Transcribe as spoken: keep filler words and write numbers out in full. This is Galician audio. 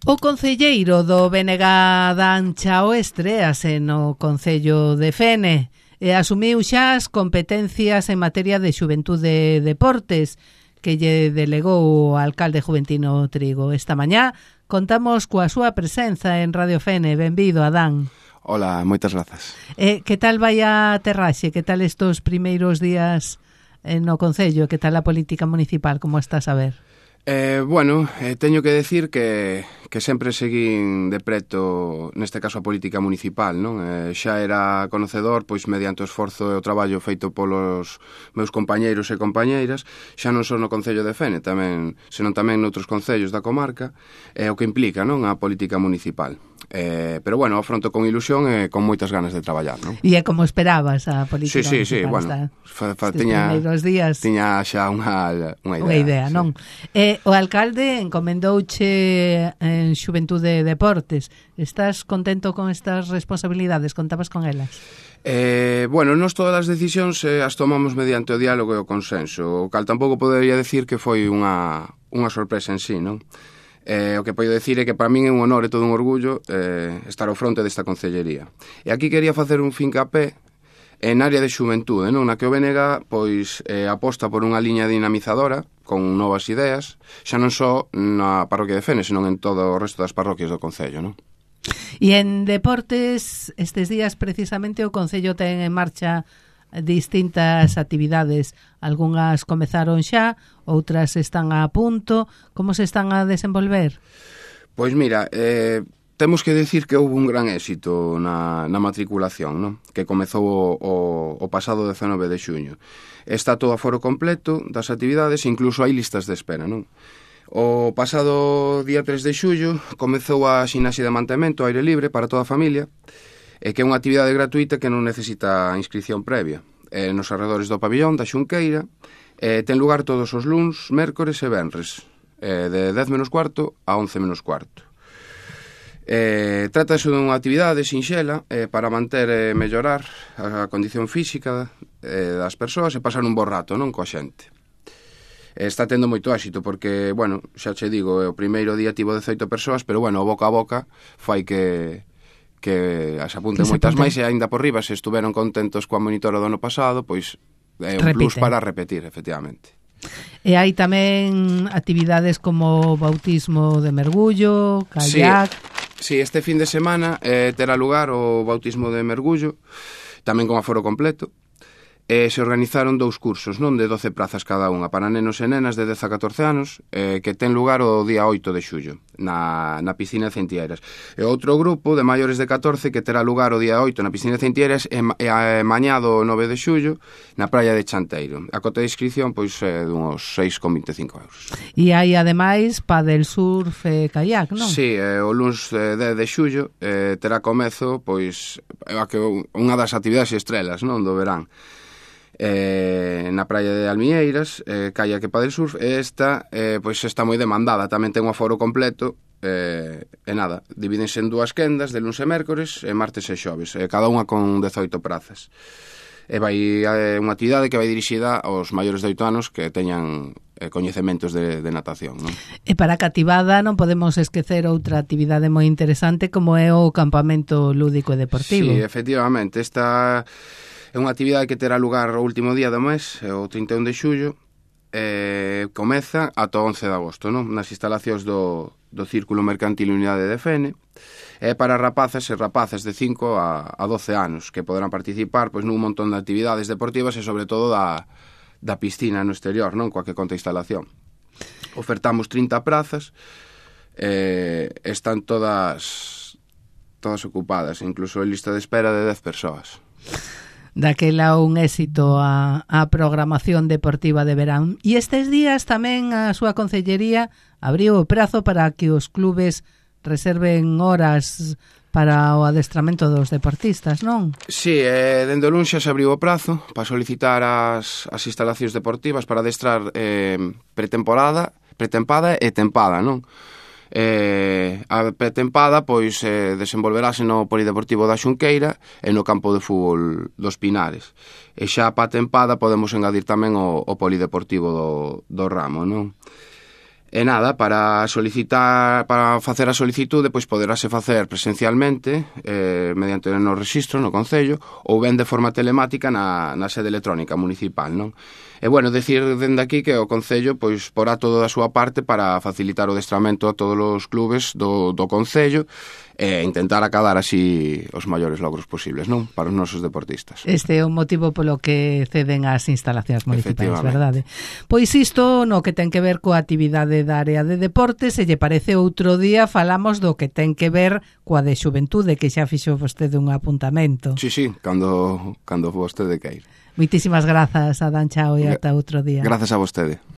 O concelleiro do B N G Dan Chao estrease no Concello de Fene e asumiu xa as competencias en materia de xuventude e deportes que lle delegou o alcalde Juventino Trigo. Esta mañá contamos coa súa presenza en Radio Fene. Benvido, Adán. Hola, moitas grazas. Eh, que tal vai a aterraxe? Que tal estos primeiros días no Concello? Que tal a política municipal? Como estás a ver? Eh, bueno, eh, teño que decir que, que sempre seguín de preto, neste caso, a política municipal, non? Eh, xa era conocedor, pois, mediante o esforzo e o traballo feito polos meus compañeiros e compañeiras, xa non só no Concello de Fene, tamén, senón tamén noutros concellos da comarca, eh, o que implica, non, a política municipal. Eh, pero, bueno, afronto con ilusión e con moitas ganas de traballar, non? E é como esperabas a política sí, sí, municipal? Sí, bueno, fa, fa, tiña, días... tiña xa unha, unha idea. Unha idea, sí. Non? Eh, o alcalde encomendouche en Xuventude e Deportes. Estás contento con estas responsabilidades? Contabas con elas? Eh, bueno, nos todas as decisións eh, as tomamos mediante o diálogo e o consenso, o cal tampouco podería decir que foi unha, unha sorpresa en sí, non? Eh, o que podo decir é que para min é un honor e todo un orgullo eh, estar ao fronte desta concellería. E aquí quería facer un fincapé en área de xuventude, non? Na que o B N G pois, eh, aposta por unha liña dinamizadora con novas ideas, xa non só na parroquia de Fene, senón en todo o resto das parroquias do Concello, non? E en deportes, estes días precisamente o Concello ten en marcha distintas actividades. Algunhas comezaron xa, outras están a punto. Como se están a desenvolver? Pois mira, eh, temos que decir que houve un gran éxito na, na matriculación, non? Que comezou o, o, o pasado dezenove de xuño. Está todo a foro completo das actividades, incluso hai listas de espera, non? O pasado día tres de xullo comezou a ximnasia de mantemento ao aire libre para toda a familia, e que é unha actividade gratuita que non necesita inscripción previa. Eh, nos arredores do pabillón da Xunqueira eh, ten lugar todos os luns, mércores e venres, eh, de dez menos cuarto a once menos cuarto. Eh, Trátase dunha actividade sinxela eh, para manter e mellorar a condición física eh, das persoas e pasar un bo rato, non, coa xente. Eh, está tendo moito éxito porque, bueno, xa che digo, o primeiro día tivo dezoito persoas, pero, bueno, o boca a boca fai que... que se apunten moitas máis e aínda por riba se estuveron contentos coa monitora do ano pasado, pois é un plus para repetir, efectivamente. E hai tamén actividades como bautismo de mergullo, kayak... Sí, sí, este fin de semana eh, terá lugar o bautismo de mergullo, tamén con aforo completo. Eh, se organizaron dous cursos, non, de doce prazas cada unha, para nenos e nenas de dez a catorce anos, eh, que ten lugar o día oito de xullo, na, na piscina de Centieiras. E outro grupo de maiores de catorce que terá lugar o día oito na piscina de Centieiras e, e, e mañado o nove de xullo na praia de Chanteiro. A cota de inscripción, pois, é dunhos seis con vinte e cinco euros. E hai, ademais, padel, surf e kayak, non? Sí, eh, o luns eh, dez de xullo eh, terá comezo, pois, a que unha das actividades estrelas, non, do verán. Eh, na praia de Almiñeiras, eh, kayak e padel surf, e esta eh, pois está moi demandada, tamén ten un aforo completo, eh, e nada, divídense en dúas quendas de luns e mércores e martes e xoves, eh, cada unha con dezoito prazas. E vai eh, unha actividade que vai dirixida aos maiores de oito anos que teñan eh, coñecementos de, de natación, non? E para a cativada non podemos esquecer outra actividade moi interesante como é o campamento lúdico e deportivo. Sí, efectivamente, esta é unha actividade que terá lugar o último día do mes, o trinta e un de xullo, e comeza ata o once de agosto, non? Nas instalacións do, do Círculo Mercantil Unidade de Fene, é para rapazas e rapazas de cinco a doce anos, que poderán participar pois, nun montón de actividades deportivas e, sobre todo, da, da piscina no exterior, non? Coa que conta a instalación. Ofertamos trinta prazas, e están todas, todas ocupadas, incluso en lista de espera de dez persoas. Daquela un éxito a, a programación deportiva de verán. E estes días tamén a súa concellería abriu o prazo para que os clubes reserven horas para o adestramento dos deportistas, non? Sí, eh, dende o luns xa se abriu o prazo para solicitar as, as instalacións deportivas para adestrar eh, pretemporada, pretempada e tempada, non? Eh, a pretempada pois eh, desenvolverase no Polideportivo da Xunqueira e no campo de fútbol dos Pinares, e xa pa tempada podemos engadir tamén o, o Polideportivo do, do Ramo, non? E nada, para solicitar, para facer a solicitude, pois poderase facer presencialmente, eh, mediante no rexistro, no Concello, ou ben de forma telemática na, na sede electrónica municipal, non? E, bueno, decir dende aquí que o Concello, pois, porá todo da súa parte para facilitar o adestramento a todos os clubes do, do Concello e intentar acadar así os maiores logros posibles, non? Para os nosos deportistas. Este é o motivo polo que ceden as instalacións municipais, verdade? Pois isto no que ten que ver coa actividade da área de deportes, se lle parece outro día falamos do que ten que ver coa de xuventude, que xa fixo vostede un apuntamento. Sí, sí, cando, cando vostede queira. Moitísimas grazas, Adán, chao, e ata outro día. Grazas a vostede.